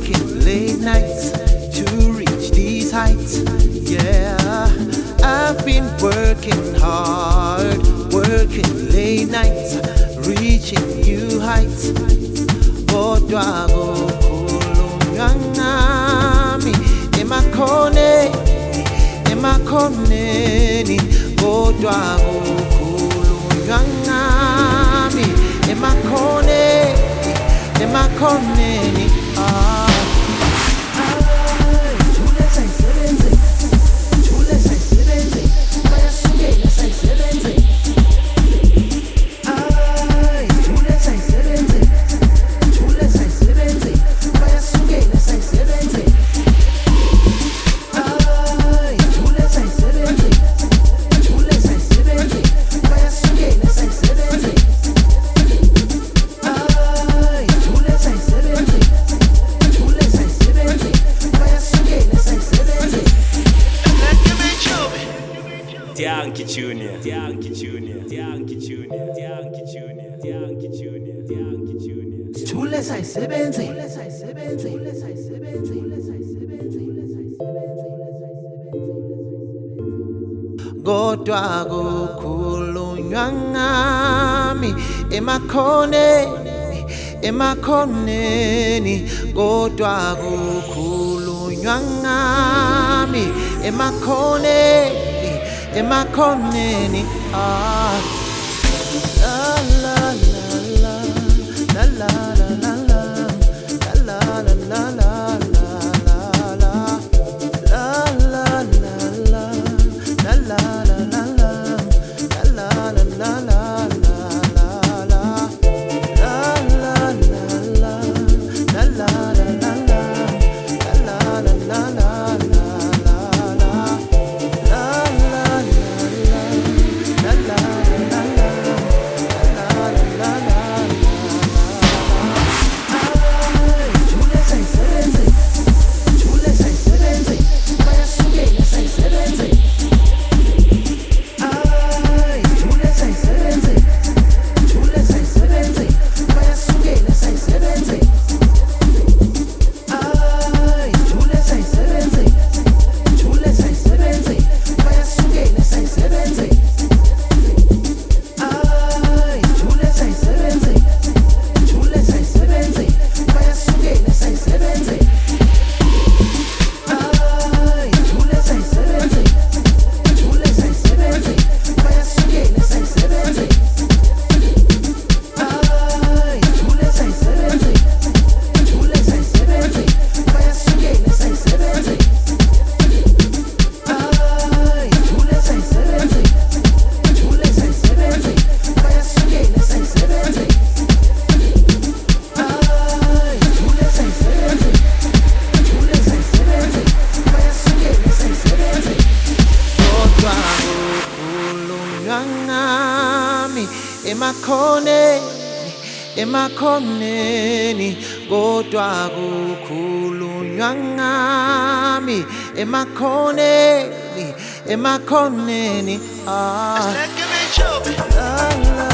working late nights to reach these heights. Yeah, I've been working hard, working late nights, reaching new heights. Kodwa kukhulunywa ngami emakhoneni, kodwa kukhulunywa ngami emakhoneni. Jule sayisebenze, bayasukela sayisebenze. Jule sayisebenze, bayasukela sayisebenze. Jule sayisebenze, bayasukela sayisebenze. Yankee Junior. Jule sayisebenze. Kodwa kukhulunywa ngami emakhoneni, kodwa kukhulunywa ngami emakhoneni. La la la la, la la la la la, la la la la la, la la la la la, la la la la la, la la la la la, la emakhoneni, kodwa kukhulunywa ngami emakhoneni. Let's give it a